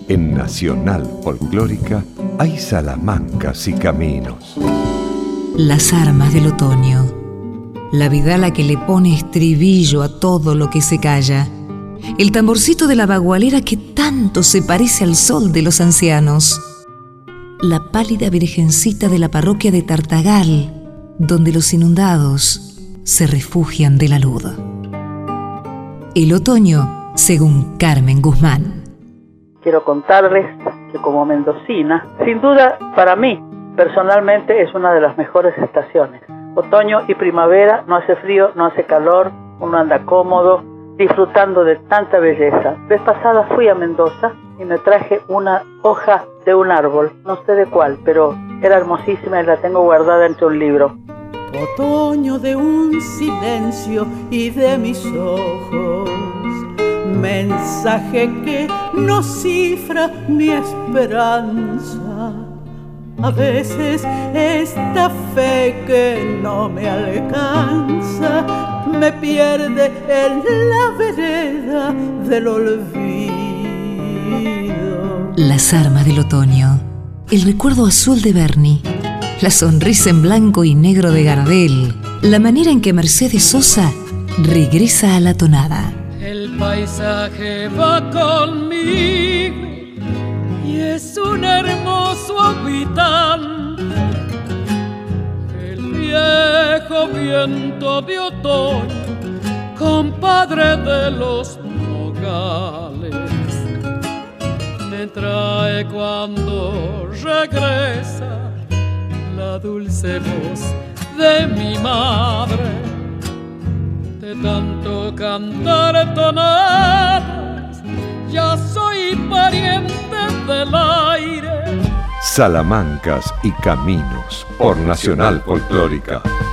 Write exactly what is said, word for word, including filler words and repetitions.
En Nacional Folclórica hay salamancas y caminos. Las armas del otoño. La vidala que le pone estribillo a todo lo que se calla. El tamborcito de la bagualera que tanto se parece al sol de los ancianos. La pálida virgencita de la parroquia de Tartagal, donde los inundados se refugian de la luz. El otoño, según Carmen Guzmán. Quiero contarles que como mendocina, sin duda para mí personalmente es una de las mejores estaciones. Otoño y primavera, no hace frío, no hace calor, uno anda cómodo, disfrutando de tanta belleza. Vez pasada fui a Mendoza y me traje una hoja de un árbol, no sé de cuál, pero era hermosísima y la tengo guardada entre un libro. Otoño de un silencio y de mis ojos, mensaje que no cifra mi esperanza. A veces esta fe que no me alcanza me pierde en la vereda del olvido. Las armas del otoño. El recuerdo azul de Berni. La sonrisa en blanco y negro de Gardel. La manera en que Mercedes Sosa regresa a la tonada. El paisaje va conmigo y es un hermoso habitante. El viejo viento de otoño, compadre de los nogales, me trae cuando regresa la dulce voz de mi madre. De tanto cantar tonadas, ya soy pariente del aire. Salamancas y caminos por Nacional Folclórica.